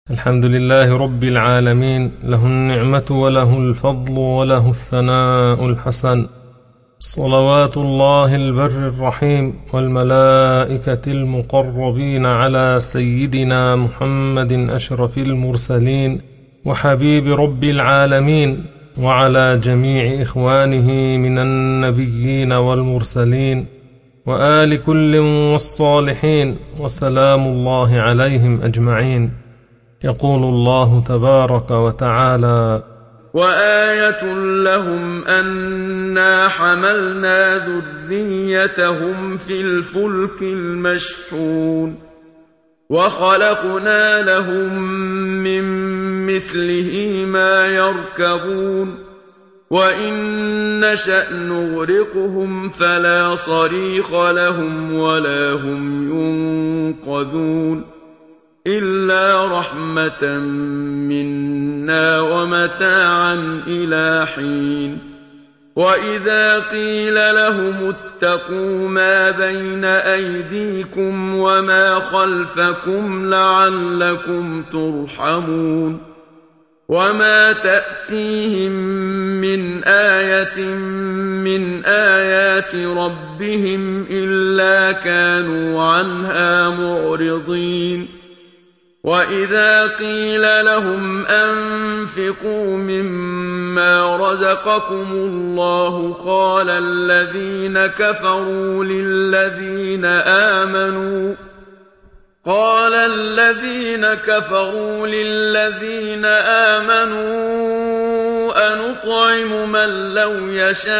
الحمد لله رب العالمين، له النعمة وله الفضل وله الثناء الحسن، صلوات الله البر الرحيم والملائكة المقربين على سيدنا محمد أشرف المرسلين وحبيب رب العالمين، وعلى جميع إخوانه من النبيين والمرسلين وآل كل والصالحين، وسلام الله عليهم أجمعين. يقول الله تبارك وتعالى: وآية لهم أنا حملنا ذريتهم في الفلك المشحون وخلقنا لهم من مثله ما يركبون وإن نشأ نغرقهم فلا صريخ لهم ولا هم ينقذون إلا رحمة منا ومتاعا إلى حين. وإذا قيل لهم اتقوا ما بين أيديكم وما خلفكم لعلكم ترحمون وما تأتيهم من آية من آيات ربهم إلا كانوا عنها معرضين. وإذا قيل لهم أنفقوا مما رزقكم الله قال الذين كفروا للذين آمنوا أنطعم من لو يشاء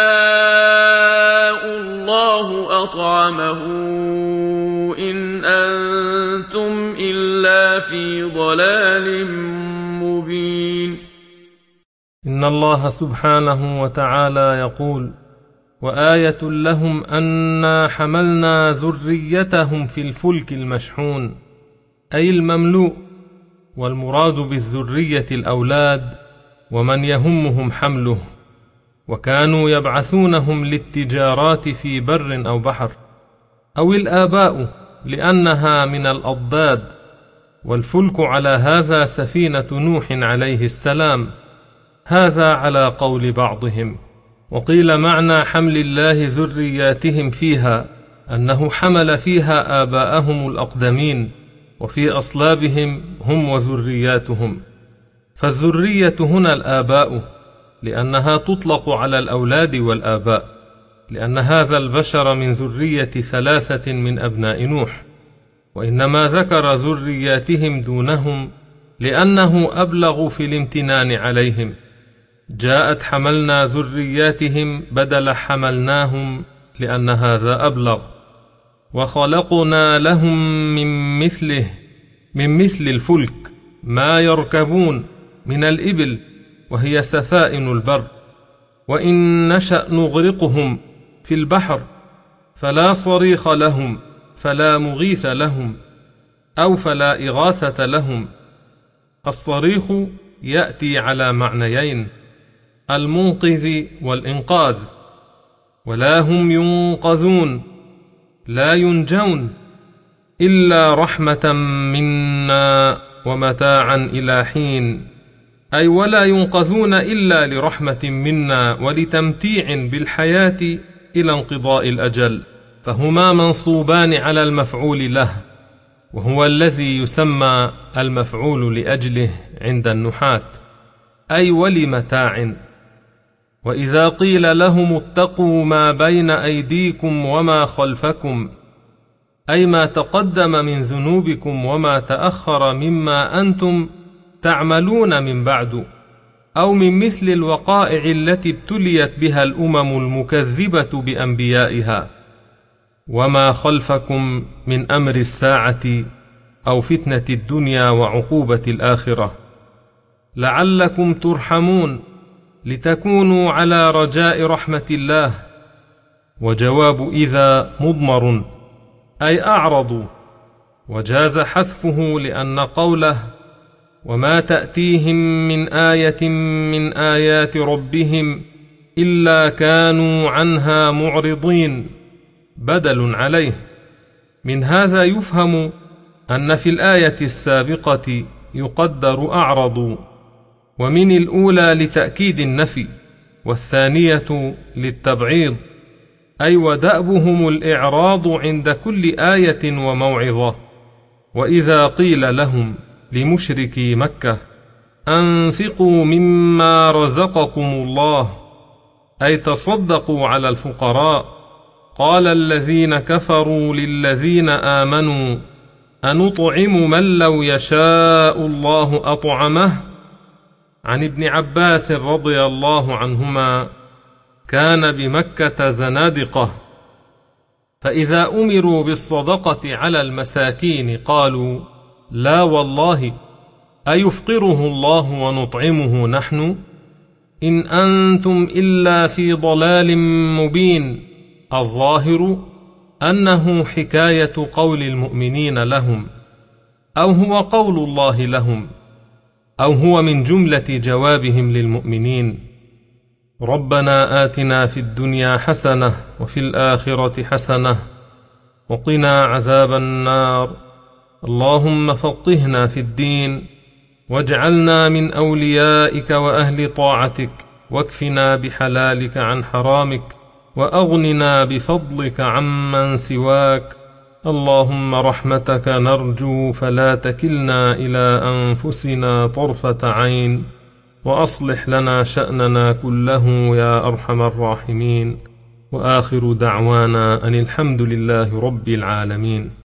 الله أطعمه إن أنتم إلا في ضلال مبين. إن الله سبحانه وتعالى يقول: وآية لهم أنا حملنا ذريتهم في الفلك المشحون، أي المملوء، والمراد بالذرية الأولاد ومن يهمهم حمله، وكانوا يبعثونهم للتجارات في بر أو بحر، أو الآباء لأنها من الأضداد، والفلك على هذا سفينة نوح عليه السلام، هذا على قول بعضهم. وقيل معنى حمل الله ذرياتهم فيها أنه حمل فيها آباءهم الأقدمين، وفي أصلابهم هم وذرياتهم، فالذرية هنا الآباء، لأنها تطلق على الأولاد والآباء، لأن هذا البشر من ذرية 3 من أبناء نوح، وإنما ذكر ذرياتهم دونهم لأنه أبلغ في الامتنان عليهم. جاءت حملنا ذرياتهم بدل حملناهم لأن هذا أبلغ. وخلقنا لهم من مثل الفلك ما يركبون من الإبل، وهي سفائن البر، وإن نشأ نغرقهم في البحر فلا صريخ لهم فلا مغيث لهم أو فلا إغاثة لهم. الصريخ يأتي على معنيين: المنقذ والإنقاذ، ولا هم ينقذون، لا ينجون، إلا رحمة منا ومتاعا إلى حين، أي ولا ينقذون إلا لرحمة منا ولتمتيع بالحياة إلى انقضاء الأجل، فهما منصوبان على المفعول له، وهو الذي يسمى المفعول لأجله عند النحاة، أي ولمتاع. وإذا قيل لهم اتقوا ما بين أيديكم وما خلفكم، أي ما تقدم من ذنوبكم وما تأخر مما أنتم تعملون من بعد، أو من مثل الوقائع التي ابتليت بها الأمم المكذبة بأنبيائها، وما خلفكم من أمر الساعة أو فتنة الدنيا وعقوبة الآخرة، لعلكم ترحمون، لتكونوا على رجاء رحمة الله. وجواب إذا مضمر، أي أعرضوا، وجاز حذفه لأن قوله وما تأتيهم من آية من آيات ربهم إلا كانوا عنها معرضين بدل عليه. من هذا يفهم أن في الآية السابقة يقدر أعرضوا، ومن الأولى لتأكيد النفي، والثانية للتبعيض، أي ودأبهم الإعراض عند كل آية وموعظة. وإذا قيل لهم لمشركي مكة أنفقوا مما رزقكم الله، أي تصدقوا على الفقراء، قال الذين كفروا للذين آمنوا أنطعم من لو يشاء الله أطعمه. عن ابن عباس رضي الله عنهما: كان بمكة زنادقة، فإذا أمروا بالصدقة على المساكين قالوا: لا والله، أيفقره الله ونطعمه نحن؟ إن أنتم إلا في ضلال مبين. الظاهر أنه حكاية قول المؤمنين لهم، أو هو قول الله لهم، أو هو من جملة جوابهم للمؤمنين: ربنا آتنا في الدنيا حسنة وفي الآخرة حسنة وقنا عذاب النار. اللهم فقهنا في الدين، واجعلنا من أوليائك وأهل طاعتك، واكفنا بحلالك عن حرامك، وأغننا بفضلك عمن سواك. اللهم رحمتك نرجو فلا تكلنا إلى أنفسنا طرفة عين، وأصلح لنا شأننا كله يا أرحم الراحمين. وآخر دعوانا أن الحمد لله رب العالمين.